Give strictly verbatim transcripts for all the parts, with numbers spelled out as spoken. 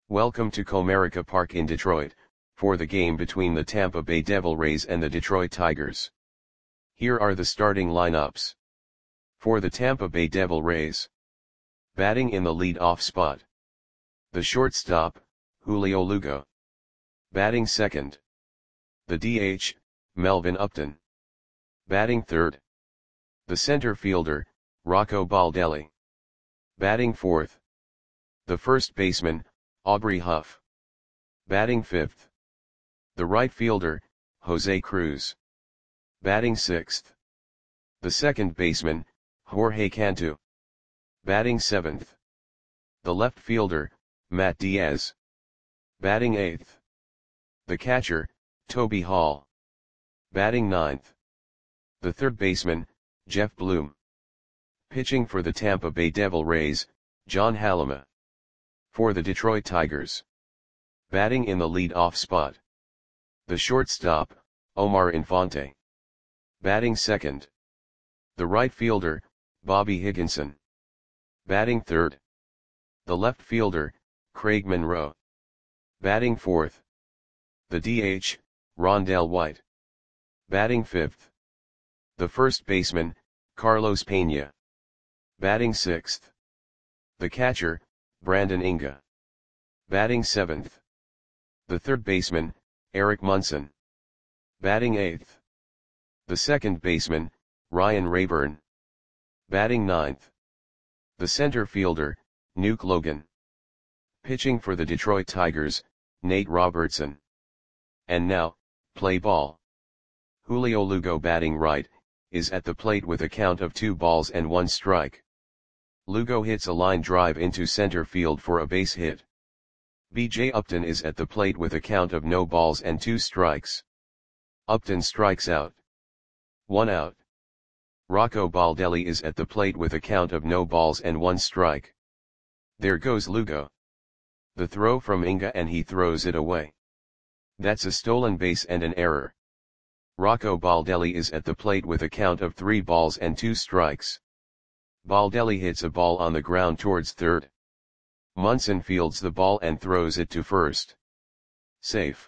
Welcome to Comerica Park in Detroit, for the game between the Tampa Bay Devil Rays and the Detroit Tigers. Here are the starting lineups. For the Tampa Bay Devil Rays. Batting in the lead-off spot. The shortstop, Julio Lugo. Batting second. The D H, Melvin Upton. Batting third. The center fielder, Rocco Baldelli. Batting fourth. The first baseman, Aubrey Huff. Batting fifth. The right fielder, Jose Cruz. Batting sixth. The second baseman, Jorge Cantu. Batting seventh. The left fielder, Matt Diaz. Batting eighth. The catcher, Toby Hall. Batting ninth. The third baseman, Jeff Bloom. Pitching for the Tampa Bay Devil Rays, John Halama. For the Detroit Tigers. Batting in the lead-off spot. The shortstop, Omar Infante. Batting second. The right fielder, Bobby Higginson. Batting third. The left fielder, Craig Monroe. Batting fourth. The D H, Rondell White. Batting fifth. The first baseman, Carlos Pena. Batting sixth. The catcher, Brandon Inga. Batting seventh. The third baseman, Eric Munson. Batting eighth. The second baseman, Ryan Rayburn. Batting ninth. The center fielder, Nuke Logan. Pitching for the Detroit Tigers, Nate Robertson. And now, play ball. Julio Lugo batting right, is at the plate with a count of two balls and one strike. Lugo hits a line drive into center field for a base hit. B J Upton is at the plate with a count of no balls and two strikes. Upton strikes out. One out. Rocco Baldelli is at the plate with a count of no balls and one strike. There goes Lugo. The throw from Inga and he throws it away. That's a stolen base and an error. Rocco Baldelli is at the plate with a count of three balls and two strikes. Baldelli hits a ball on the ground towards third. Munson fields the ball and throws it to first. Safe.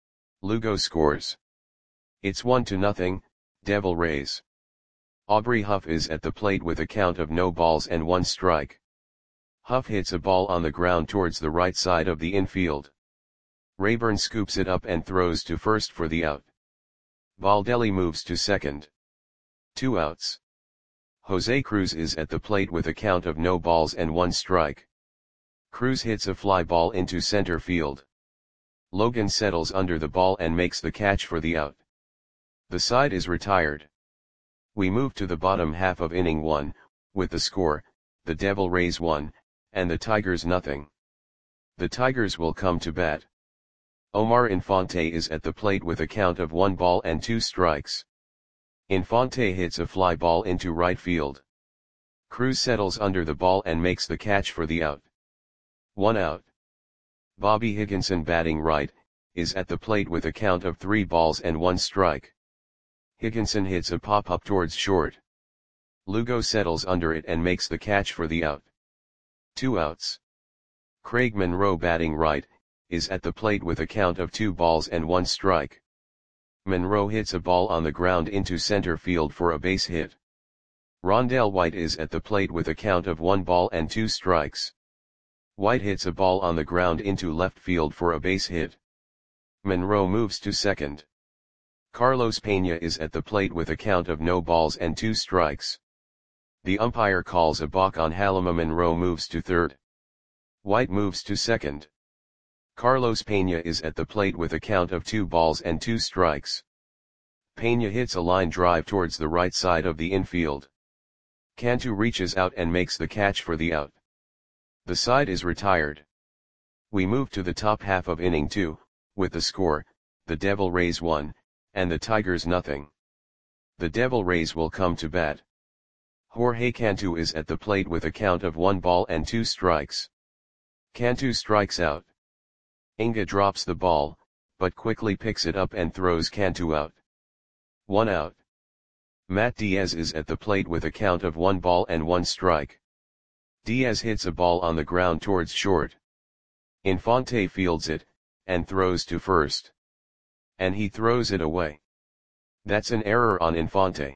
Lugo scores. It's one to nothing, Devil Rays. Aubrey Huff is at the plate with a count of no balls and one strike. Huff hits a ball on the ground towards the right side of the infield. Rayburn scoops it up and throws to first for the out. Baldelli moves to second. Two outs. Jose Cruz is at the plate with a count of no balls and one strike. Cruz hits a fly ball into center field. Logan settles under the ball and makes the catch for the out. The side is retired. We move to the bottom half of inning one, with the score, the Devil Rays one, and the Tigers nothing. The Tigers will come to bat. Omar Infante is at the plate with a count of one ball and two strikes. Infante hits a fly ball into right field. Cruz settles under the ball and makes the catch for the out. One out. Bobby Higginson batting right, is at the plate with a count of three balls and one strike. Higginson hits a pop-up towards short. Lugo settles under it and makes the catch for the out. Two outs. Craig Monroe batting right, is at the plate with a count of two balls and one strike. Monroe hits a ball on the ground into center field for a base hit. Rondell White is at the plate with a count of one ball and two strikes. White hits a ball on the ground into left field for a base hit. Monroe moves to second. Carlos Pena is at the plate with a count of no balls and two strikes. The umpire calls a balk on Halama. Monroe moves to third. White moves to second. Carlos Pena is at the plate with a count of two balls and two strikes. Pena hits a line drive towards the right side of the infield. Cantu reaches out and makes the catch for the out. The side is retired. We move to the top half of inning two, with the score, the Devil Rays one, and the Tigers nothing. The Devil Rays will come to bat. Jorge Cantu is at the plate with a count of one ball and two strikes. Cantu strikes out. Inga drops the ball, but quickly picks it up and throws Cantu out. One out. Matt Diaz is at the plate with a count of one ball and one strike. Diaz hits a ball on the ground towards short. Infante fields it, and throws to first. And he throws it away. That's an error on Infante.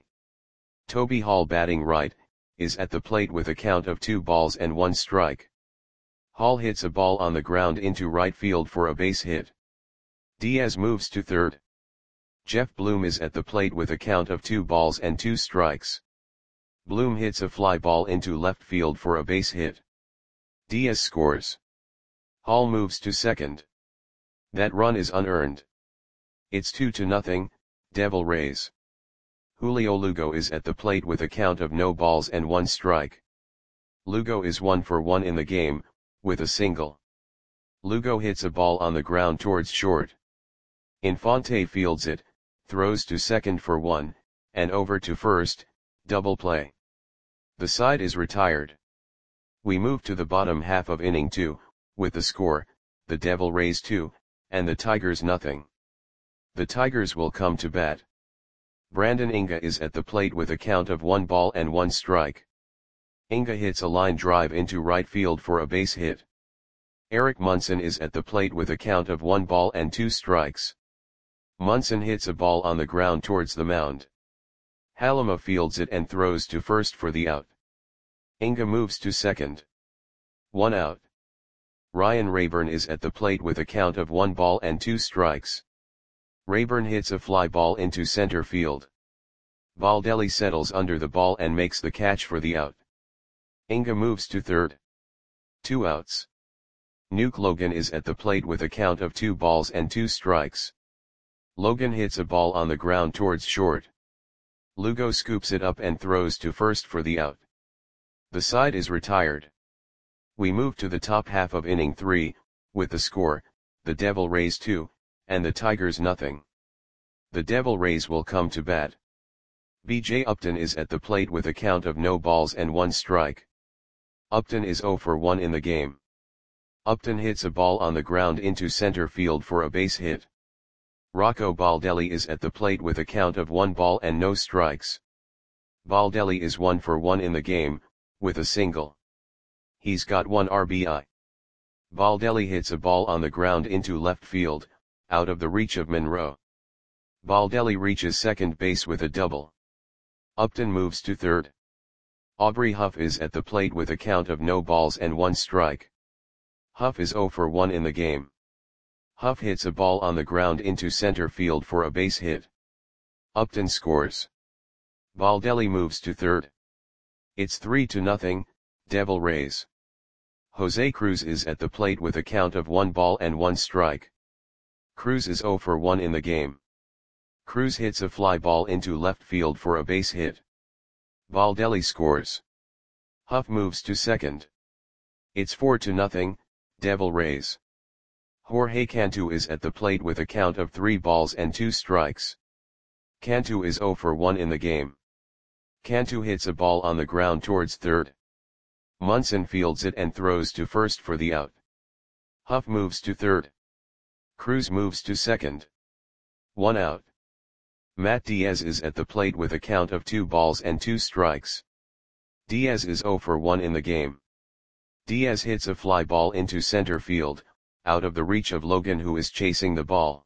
Toby Hall, batting right, is at the plate with a count of two balls and one strike. Hall hits a ball on the ground into right field for a base hit. Diaz moves to third. Jeff Bloom is at the plate with a count of two balls and two strikes. Bloom hits a fly ball into left field for a base hit. Diaz scores. Hall moves to second. That run is unearned. It's two to nothing, Devil Rays. Julio Lugo is at the plate with a count of no balls and one strike. Lugo is one for one in the game, with a single. Lugo hits a ball on the ground towards short. Infante fields it, throws to second for one, and over to first, double play. The side is retired. We move to the bottom half of inning two, with the score, the Devil Rays two, and the Tigers nothing. The Tigers will come to bat. Brandon Inga is at the plate with a count of one ball and one strike. Inga hits a line drive into right field for a base hit. Eric Munson is at the plate with a count of one ball and two strikes. Munson hits a ball on the ground towards the mound. Halima fields it and throws to first for the out. Inga moves to second. One out. Ryan Rayburn is at the plate with a count of one ball and two strikes. Rayburn hits a fly ball into center field. Baldelli settles under the ball and makes the catch for the out. Inga moves to third. Two outs. Nuke Logan is at the plate with a count of two balls and two strikes. Logan hits a ball on the ground towards short. Lugo scoops it up and throws to first for the out. The side is retired. We move to the top half of inning three, with the score, the Devil Rays two, and the Tigers nothing. The Devil Rays will come to bat. B J Upton is at the plate with a count of no balls and one strike. Upton is zero for one in the game. Upton hits a ball on the ground into center field for a base hit. Rocco Baldelli is at the plate with a count of one ball and no strikes. Baldelli is one for one in the game, with a single. He's got one R B I. Baldelli hits a ball on the ground into left field, out of the reach of Monroe. Baldelli reaches second base with a double. Upton moves to third. Aubrey Huff is at the plate with a count of no balls and one strike. Huff is zero for one in the game. Huff hits a ball on the ground into center field for a base hit. Upton scores. Baldelli moves to third. It's three to nothing, Devil Rays. Jose Cruz is at the plate with a count of one ball and one strike. Cruz is zero for one in the game. Cruz hits a fly ball into left field for a base hit. Baldelli scores. Huff moves to second. It's four to nothing, Devil Rays. Jorge Cantu is at the plate with a count of three balls and two strikes. Cantu is zero for one in the game. Cantu hits a ball on the ground towards third. Munson fields it and throws to first for the out. Huff moves to third. Cruz moves to second. One out. Matt Diaz is at the plate with a count of two balls and two strikes. Diaz is zero for one in the game. Diaz hits a fly ball into center field, out of the reach of Logan, who is chasing the ball.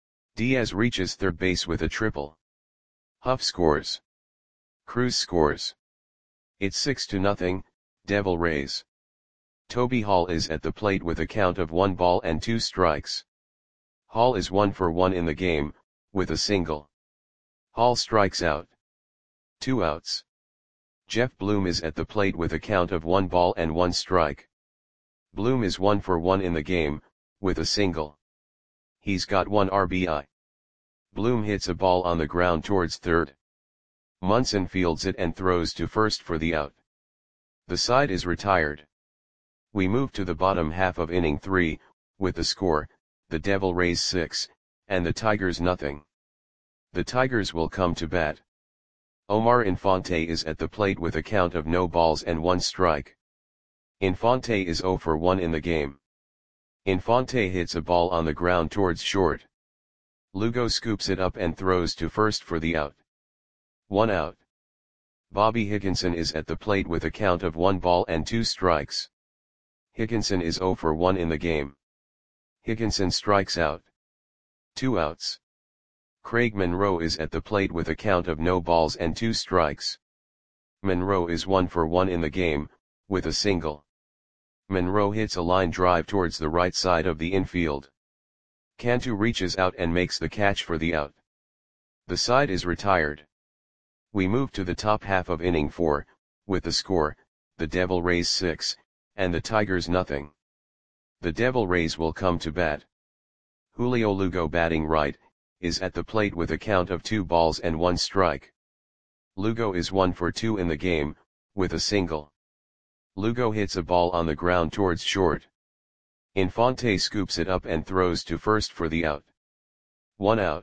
Diaz reaches third base with a triple. Huff scores. Cruz scores. It's six to nothing, Devil Rays. Toby Hall is at the plate with a count of one ball and two strikes. Hall is one for one in the game, with a single. Hall strikes out. Two outs. Jeff Bloom is at the plate with a count of one ball and one strike. Bloom is one for one in the game, with a single. He's got one R B I. Bloom hits a ball on the ground towards third. Munson fields it and throws to first for the out. The side is retired. We move to the bottom half of inning three, with the score, the Devil Rays six, and the Tigers nothing. The Tigers will come to bat. Omar Infante is at the plate with a count of no balls and one strike. Infante is zero for one in the game. Infante hits a ball on the ground towards short. Lugo scoops it up and throws to first for the out. One out. Bobby Higginson is at the plate with a count of one ball and two strikes. Higginson is zero for one in the game. Higginson strikes out. Two outs. Craig Monroe is at the plate with a count of no balls and two strikes. Monroe is one for one in the game, with a single. Monroe hits a line drive towards the right side of the infield. Cantu reaches out and makes the catch for the out. The side is retired. We move to the top half of inning four, with the score, the Devil Rays six, and the Tigers nothing. The Devil Rays will come to bat. Julio Lugo, batting right, is at the plate with a count of two balls and one strike. Lugo is one for two in the game, with a single. Lugo hits a ball on the ground towards short. Infante scoops it up and throws to first for the out. One out.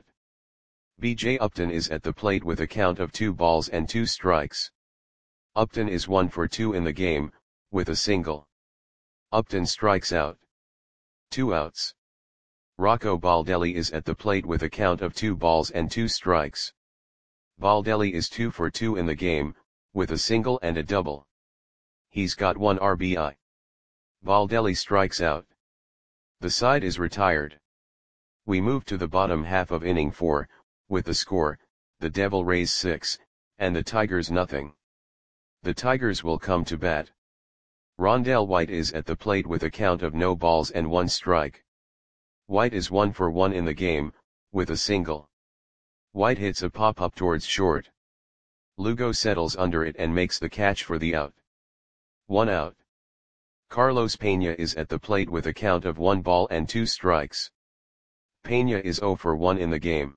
B J Upton is at the plate with a count of two balls and two strikes. Upton is one for two in the game, with a single. Upton strikes out. Two outs. Rocco Baldelli is at the plate with a count of two balls and two strikes. Baldelli is two for two in the game, with a single and a double. He's got one R B I. Baldelli strikes out. The side is retired. We move to the bottom half of inning four, with the score, the Devil Rays six, and the Tigers nothing. The Tigers will come to bat. Rondell White is at the plate with a count of no balls and one strike. White is one for one in the game, with a single. White hits a pop-up towards short. Lugo settles under it and makes the catch for the out. One out. Carlos Pena is at the plate with a count of one ball and two strikes. Pena is zero for one in the game.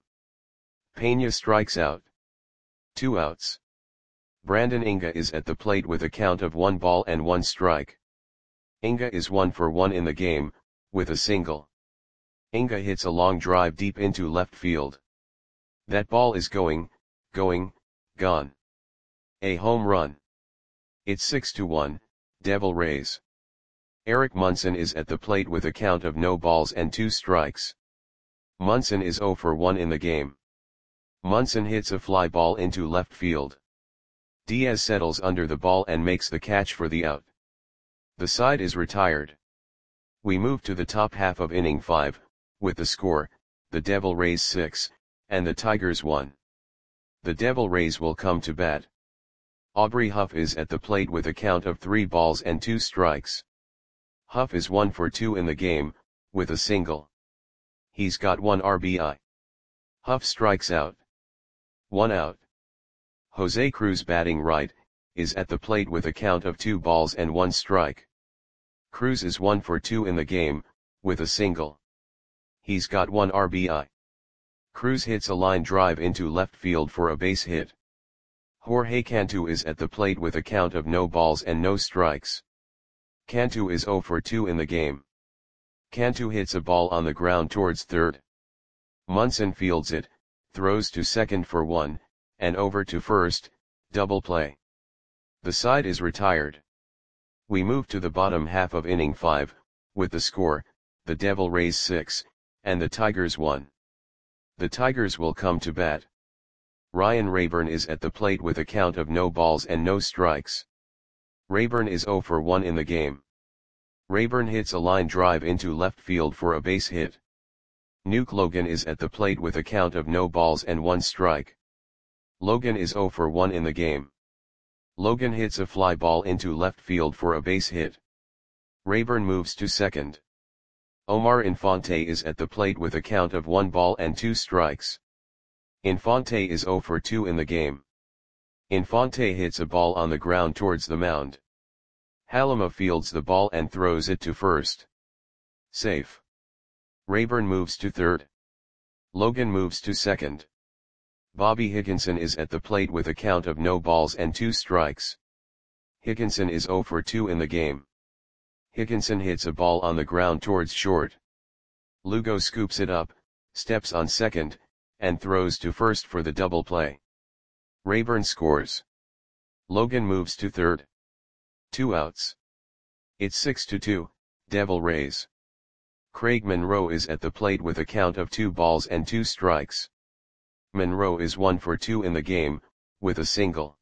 Pena strikes out. Two outs. Brandon Inga is at the plate with a count of one ball and one strike. Inga is one for one in the game, with a single. Inga hits a long drive deep into left field. That ball is going, going, gone. A home run. It's six to one, Devil Rays. Eric Munson is at the plate with a count of no balls and two strikes. Munson is zero for one in the game. Munson hits a fly ball into left field. Diaz settles under the ball and makes the catch for the out. The side is retired. We move to the top half of inning five, with the score, the Devil Rays six, and the Tigers one. The Devil Rays will come to bat. Aubrey Huff is at the plate with a count of three balls and two strikes. Huff is one for two in the game, with a single. He's got one R B I. Huff strikes out. One out. Jose Cruz, batting right, is at the plate with a count of two balls and one strike. Cruz is one for two in the game, with a single. He's got one R B I. Cruz hits a line drive into left field for a base hit. Jorge Cantu is at the plate with a count of no balls and no strikes. Cantu is zero for two in the game. Cantu hits a ball on the ground towards third. Munson fields it, throws to second for one, and over to first, double play. The side is retired. We move to the bottom half of inning five, with the score, the Devil Rays six, and the Tigers one. The Tigers will come to bat. Ryan Rayburn is at the plate with a count of no balls and no strikes. Rayburn is zero for one in the game. Rayburn hits a line drive into left field for a base hit. Nuke Logan is at the plate with a count of no balls and one strike. Logan is zero for one in the game. Logan hits a fly ball into left field for a base hit. Rayburn moves to second. Omar Infante is at the plate with a count of one ball and two strikes. Infante is zero for two in the game. Infante hits a ball on the ground towards the mound. Halima fields the ball and throws it to first. Safe. Rayburn moves to third. Logan moves to second. Bobby Higginson is at the plate with a count of no balls and two strikes. Higginson is zero for two in the game. Higginson hits a ball on the ground towards short. Lugo scoops it up, steps on second, and throws to first for the double play. Rayburn scores. Logan moves to third. Two outs. It's six to two, Devil Rays. Craig Monroe is at the plate with a count of two balls and two strikes. Monroe is one for two in the game, with a single.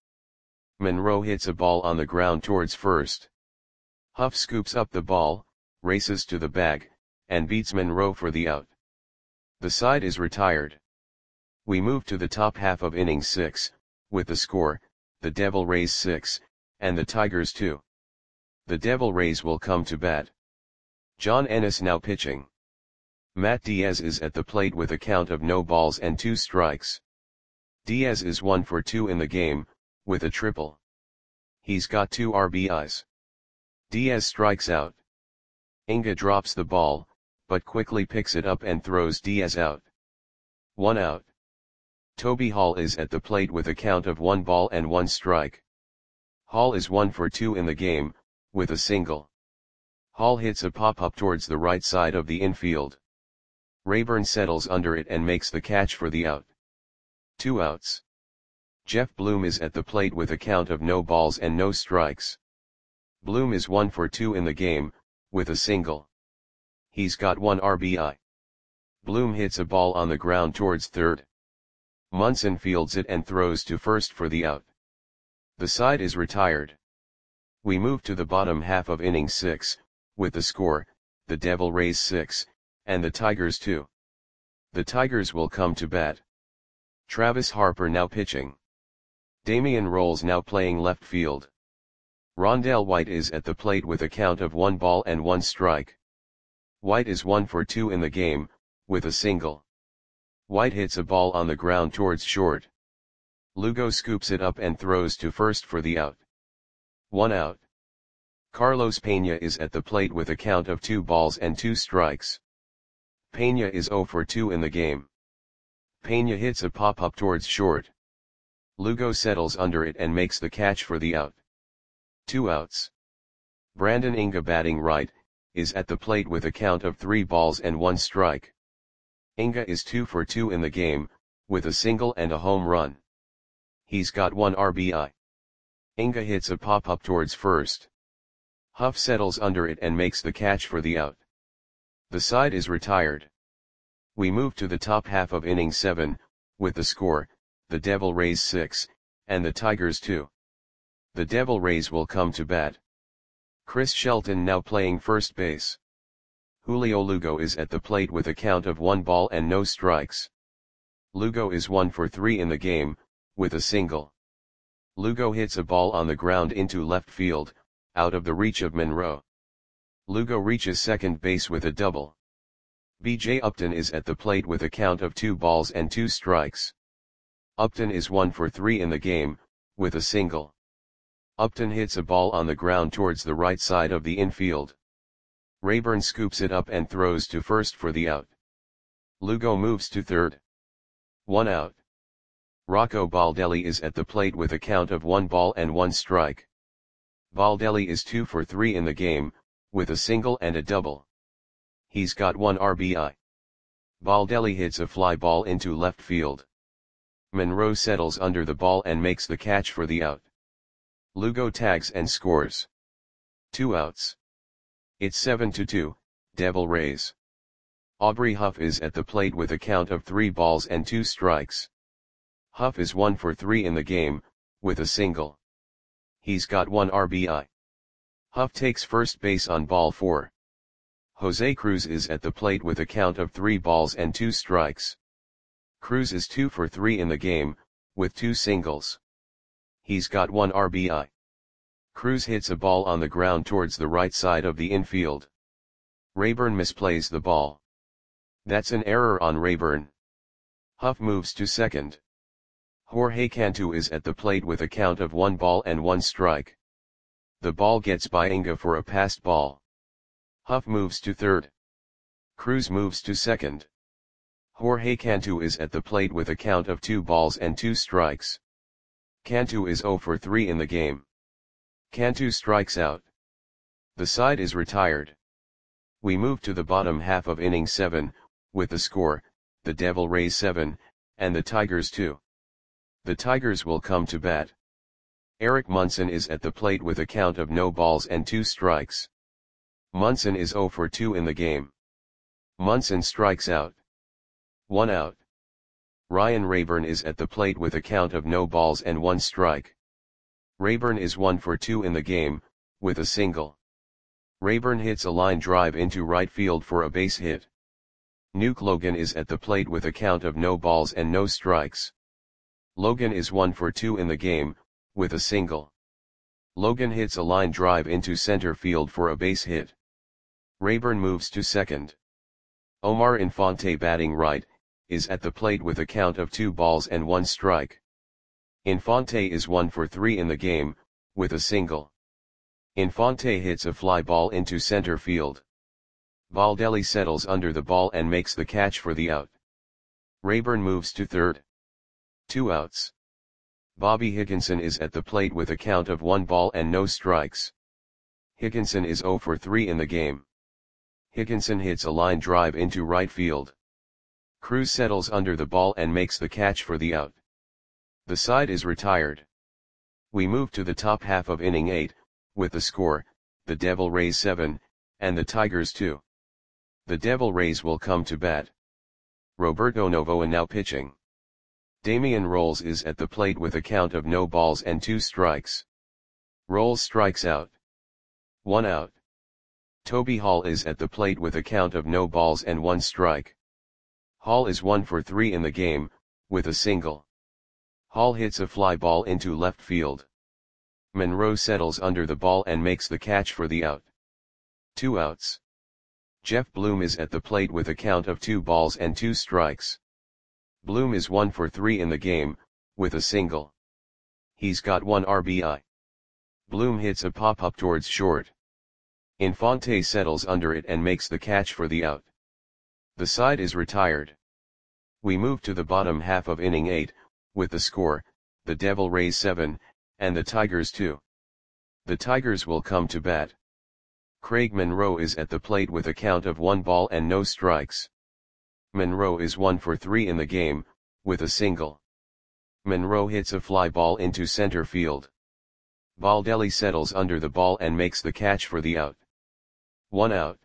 Monroe hits a ball on the ground towards first. Huff scoops up the ball, races to the bag, and beats Monroe for the out. The side is retired. We move to the top half of inning six, with the score, the Devil Rays six, and the Tigers two. The Devil Rays will come to bat. John Ennis now pitching. Matt Diaz is at the plate with a count of no balls and two strikes. Diaz is one for two in the game, with a triple. He's got two R B Is. Diaz strikes out. Inga drops the ball, but quickly picks it up and throws Diaz out. One out. Toby Hall is at the plate with a count of one ball and one strike. Hall is one for two in the game, with a single. Hall hits a pop-up towards the right side of the infield. Rayburn settles under it and makes the catch for the out. Two outs. Jeff Bloom is at the plate with a count of no balls and no strikes. Bloom is one for two in the game, with a single. He's got one R B I. Bloom hits a ball on the ground towards third. Munson fields it and throws to first for the out. The side is retired. We move to the bottom half of inning six, with the score, the Devil Rays six, and the Tigers two. The Tigers will come to bat. Travis Harper now pitching. Damian Rolls now playing left field. Rondell White is at the plate with a count of one ball and one strike. White is one for two in the game, with a single. White hits a ball on the ground towards short. Lugo scoops it up and throws to first for the out. One out. Carlos Peña is at the plate with a count of two balls and two strikes. Peña is zero for two in the game. Peña hits a pop-up towards short. Lugo settles under it and makes the catch for the out. Two outs. Brandon Inga batting right, is at the plate with a count of three balls and one strike. Inga is two for two in the game, with a single and a home run. He's got one R B I. Inga hits a pop-up towards first. Huff settles under it and makes the catch for the out. The side is retired. We move to the top half of inning seven, with the score, the Devil Rays six, and the Tigers two. The Devil Rays will come to bat. Chris Shelton now playing first base. Julio Lugo is at the plate with a count of one ball and no strikes. Lugo is one for three in the game, with a single. Lugo hits a ball on the ground into left field, out of the reach of Monroe. Lugo reaches second base with a double. B J Upton is at the plate with a count of two balls and two strikes. Upton is one for three in the game, with a single. Upton hits a ball on the ground towards the right side of the infield. Rayburn scoops it up and throws to first for the out. Lugo moves to third. One out. Rocco Baldelli is at the plate with a count of one ball and one strike. Baldelli is two for three in the game, with a single and a double. He's got one R B I. Baldelli hits a fly ball into left field. Monroe settles under the ball and makes the catch for the out. Lugo tags and scores. Two outs. It's seven to two, Devil Rays. Aubrey Huff is at the plate with a count of three balls and two strikes. Huff is one for three in the game, with a single. He's got one R B I. Huff takes first base on ball four. Jose Cruz is at the plate with a count of three balls and two strikes. Cruz is two for three in the game, with two singles. He's got one R B I. Cruz hits a ball on the ground towards the right side of the infield. Rayburn misplays the ball. That's an error on Rayburn. Huff moves to second. Jorge Cantu is at the plate with a count of one ball and one strike. The ball gets by Inga for a passed ball. Huff moves to third. Cruz moves to second. Jorge Cantu is at the plate with a count of two balls and two strikes. Cantu is zero for three in the game. Cantu strikes out. The side is retired. We move to the bottom half of inning seven, with the score, the Devil Rays seven, and the Tigers two. The Tigers will come to bat. Eric Munson is at the plate with a count of no balls and two strikes. Munson is zero for two in the game. Munson strikes out. One out. Ryan Rayburn is at the plate with a count of no balls and one strike. Rayburn is one for two in the game, with a single. Rayburn hits a line drive into right field for a base hit. Nuke Logan is at the plate with a count of no balls and no strikes. Logan is one for two in the game, with a single. Logan hits a line drive into center field for a base hit. Rayburn moves to second. Omar Infante, batting right, is at the plate with a count of two balls and one strike. Infante is one for three in the game, with a single. Infante hits a fly ball into center field. Baldelli settles under the ball and makes the catch for the out. Rayburn moves to third. Two outs. Bobby Higginson is at the plate with a count of one ball and no strikes. Higginson is zero for three in the game. Higginson hits a line drive into right field. Cruz settles under the ball and makes the catch for the out. The side is retired. We move to the top half of inning eight, with the score, the Devil Rays seven, and the Tigers two. The Devil Rays will come to bat. Roberto Novoa now pitching. Damian Rolls is at the plate with a count of no balls and two strikes. Rolls strikes out. One out. Toby Hall is at the plate with a count of no balls and one strike. Hall is one for three in the game, with a single. Hall hits a fly ball into left field. Monroe settles under the ball and makes the catch for the out. Two outs. Jeff Bloom is at the plate with a count of two balls and two strikes. Bloom is one for three in the game, with a single. He's got one R B I. Bloom hits a pop-up towards short. Infante settles under it and makes the catch for the out. The side is retired. We move to the bottom half of inning eight, with the score, the Devil Rays seven, and the Tigers two. The Tigers will come to bat. Craig Monroe is at the plate with a count of one ball and no strikes. Monroe is one for three in the game, with a single. Monroe hits a fly ball into center field. Baldelli settles under the ball and makes the catch for the out. One out.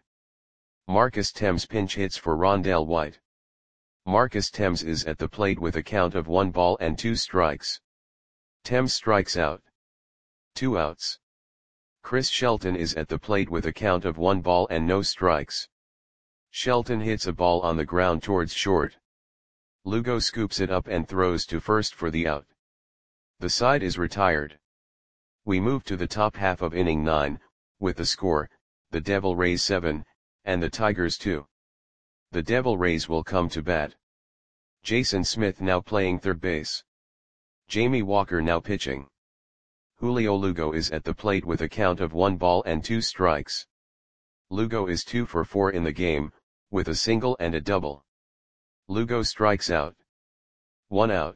Marcus Thames pinch hits for Rondell White. Marcus Thames is at the plate with a count of one ball and two strikes. Thames strikes out. Two outs. Chris Shelton is at the plate with a count of one ball and no strikes. Shelton hits a ball on the ground towards short. Lugo scoops it up and throws to first for the out. The side is retired. We move to the top half of inning nine, with the score, the Devil Rays seven, and the Tigers two. The Devil Rays will come to bat. Jason Smith now playing third base. Jamie Walker now pitching. Julio Lugo is at the plate with a count of one ball and two strikes. Lugo is two for four in the game, with a single and a double. Lugo strikes out. One out.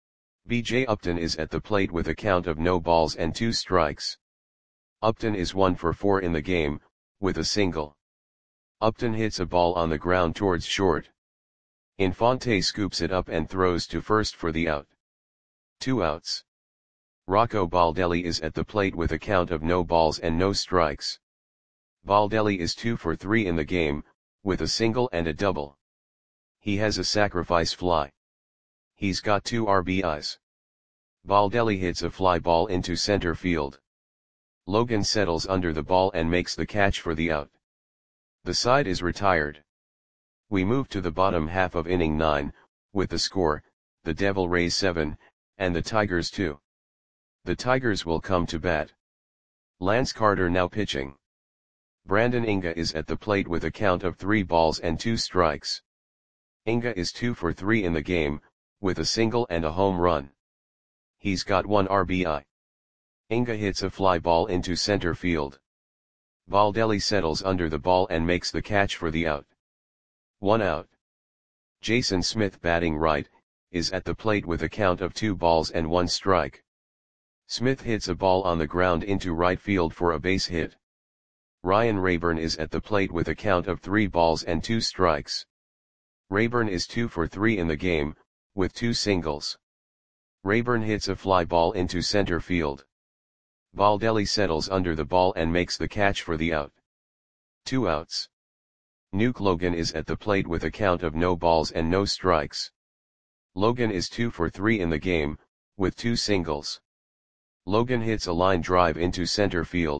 B J Upton is at the plate with a count of no balls and two strikes. Upton is one for four in the game, with a single. Upton hits a ball on the ground towards short. Infante scoops it up and throws to first for the out. Two outs. Rocco Baldelli is at the plate with a count of no balls and no strikes. Baldelli is two for three in the game, with a single and a double. He has a sacrifice fly. He's got two R B Is. Baldelli hits a fly ball into center field. Logan settles under the ball and makes the catch for the out. The side is retired. We move to the bottom half of inning nine, with the score, the Devil Rays seven, and the Tigers two. The Tigers will come to bat. Lance Carter now pitching. Brandon Inga is at the plate with a count of three balls and two strikes. Inga is two for three in the game, with a single and a home run. He's got one R B I. Inga hits a fly ball into center field. Baldelli settles under the ball and makes the catch for the out. One out. Jason Smith, batting right, is at the plate with a count of two balls and one strike. Smith hits a ball on the ground into right field for a base hit. Ryan Rayburn is at the plate with a count of three balls and two strikes. Rayburn is two for three in the game, with two singles. Rayburn hits a fly ball into center field. Baldelli settles under the ball and makes the catch for the out. Two outs. Nuke Logan is at the plate with a count of no balls and no strikes. Logan is two for three in the game, with two singles. Logan hits a line drive into center field,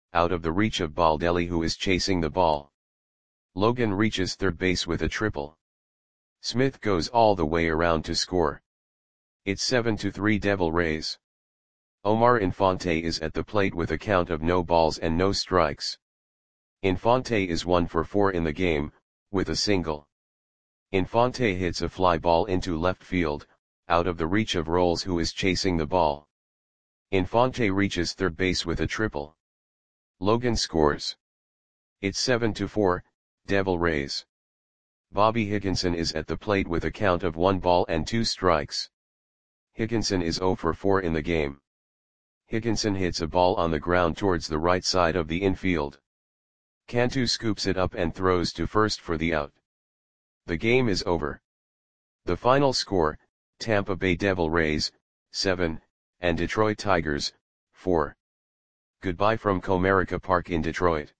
out of the reach of Baldelli, who is chasing the ball. Logan reaches third base with a triple. Smith goes all the way around to score. It's seven to three Devil Rays. Omar Infante is at the plate with a count of no balls and no strikes. Infante is one for four in the game, with a single. Infante hits a fly ball into left field, out of the reach of Roles, who is chasing the ball. Infante reaches third base with a triple. Logan scores. It's seven to four, Devil Rays. Bobby Higginson is at the plate with a count of one ball and two strikes. Higginson is zero for four in the game. Higginson hits a ball on the ground towards the right side of the infield. Cantu scoops it up and throws to first for the out. The game is over. The final score, Tampa Bay Devil Rays, seven, and Detroit Tigers, four. Goodbye from Comerica Park in Detroit.